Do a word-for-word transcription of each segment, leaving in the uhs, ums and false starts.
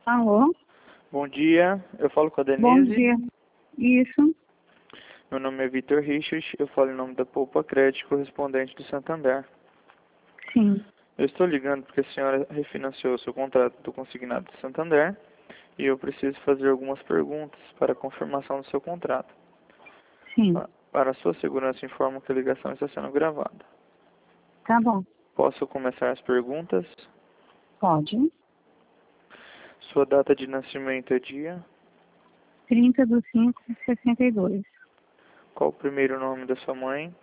Alô? Bom dia, eu falo com a Denise. Bom dia. Isso? Meu nome é Vitor Richard, eu falo em nome da Poupa Crédito, correspondente do Santander. Sim. Eu estou ligando porque a senhora refinanciou o seu contrato do consignado do Santander e eu preciso fazer algumas perguntas para a confirmação do seu contrato. Sim. Pa- Para a sua segurança, informo que a ligação está sendo gravada. Tá bom. Posso começar as perguntas? Pode. Sua data de nascimento é dia? trinta de cinco de sessenta e dois. Qual o primeiro nome da sua mãe?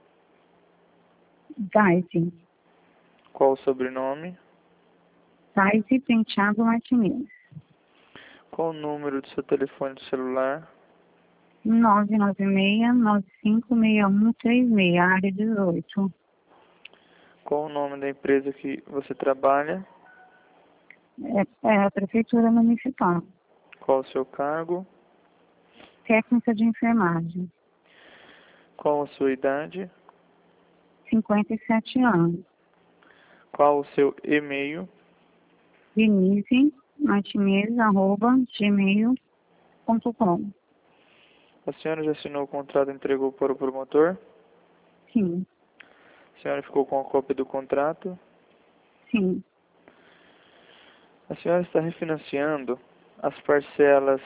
Daisy. Qual o sobrenome? Daisy Penteado Martinez. Qual o número do seu telefone de celular? nove nove seis, nove cinco seis um três seis, área dezoito. Qual o nome da empresa que você trabalha? É, é a Prefeitura Municipal. Qual o seu cargo? Técnica de enfermagem. Qual a sua idade? cinquenta e sete anos. Qual o seu e-mail? Denise Martinez, arroba, gmail ponto com. A senhora já assinou o contrato e entregou para o promotor? Sim. A senhora ficou com a cópia do contrato? Sim. A senhora está refinanciando as parcelas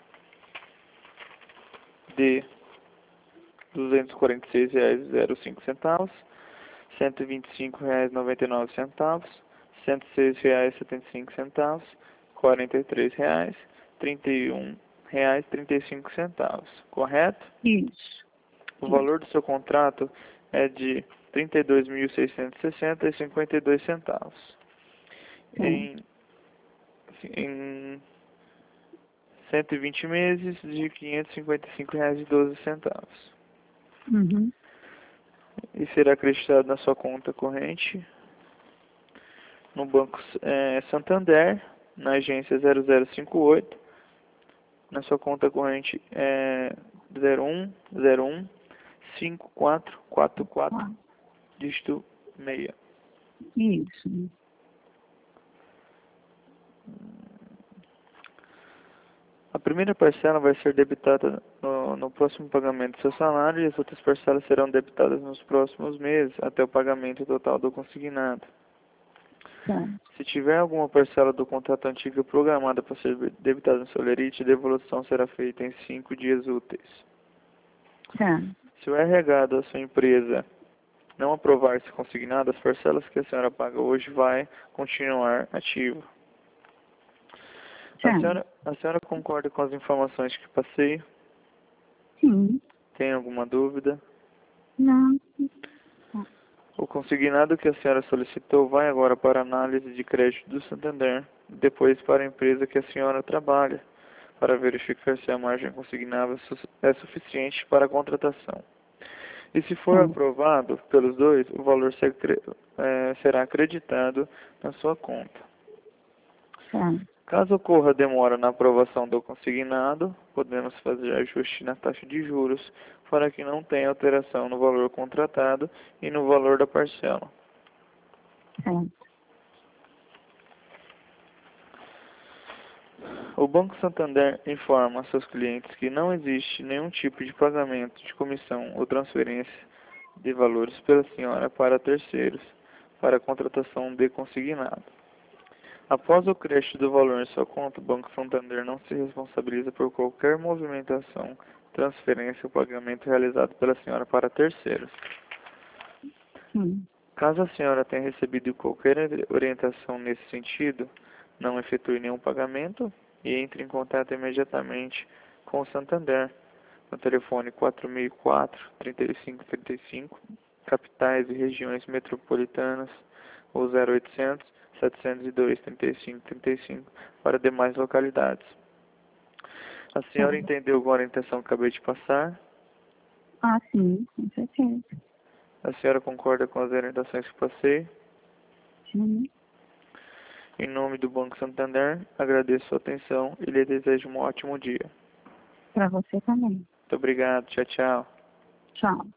de duzentos e quarenta e seis reais e zero cinco centavos, cento e vinte e cinco reais e noventa e nove centavos, cento e seis reais e setenta e cinco centavos, quarenta e três reais, trinta e um reais e trinta e cinco centavos, correto? Isso. O Sim. valor do seu contrato é de trinta e dois mil seiscentos e sessenta reais e cinquenta e dois centavos. Sim. Em, em cento e vinte meses de quinhentos e cinquenta e cinco reais e doze centavos. Uhum. E será acreditado na sua conta corrente no Banco eh, Santander, na agência zero zero cinco oito, na sua conta corrente é zero um zero um cinco quatro quatro quatro, Ah, dígito seis. isso. A primeira parcela vai ser debitada no, no próximo pagamento do seu salário e as outras parcelas serão debitadas nos próximos meses até o pagamento total do consignado. Tá. Se tiver alguma parcela do contrato antigo programada para ser debitada no seu lerite, a devolução será feita em cinco dias úteis. Tá. Se o R H da sua empresa não aprovar esse consignado, as parcelas que a senhora paga hoje vai continuar ativo. A Tá. senhora, a senhora concorda com as informações que passei? Sim. Tem alguma dúvida? Não. O consignado que a senhora solicitou vai agora para a análise de crédito do Santander, depois para a empresa que a senhora trabalha, para verificar se a margem consignável é suficiente para a contratação. E se for Tá. aprovado pelos dois, o valor será acreditado na sua conta. Tá. Caso ocorra demora na aprovação do consignado, podemos fazer ajuste na taxa de juros para que não tenha alteração no valor contratado e no valor da parcela. Tá. O Banco Santander informa a seus clientes que não existe nenhum tipo de pagamento de comissão ou transferência de valores pela senhora para terceiros para a contratação de consignado. Após o crédito do valor em sua conta, o Banco Santander não se responsabiliza por qualquer movimentação, transferência ou pagamento realizado pela senhora para terceiros. Sim. Caso a senhora tenha recebido qualquer orientação nesse sentido, não efetue nenhum pagamento e entre em contato imediatamente com o Santander no telefone quatro mil e quatro, trinta e cinco trinta e cinco, capitais e regiões metropolitanas, ou zero oitocentos, setecentos e dois, trinta e cinco trinta e cinco para demais localidades. A senhora entendeu agora a intenção que acabei de passar? Ah, sim, com certeza. A senhora concorda com as orientações que passei? Sim. Em nome do Banco Santander, agradeço sua atenção e lhe desejo um ótimo dia. Para você também. Muito obrigado. Tchau, tchau. Tchau.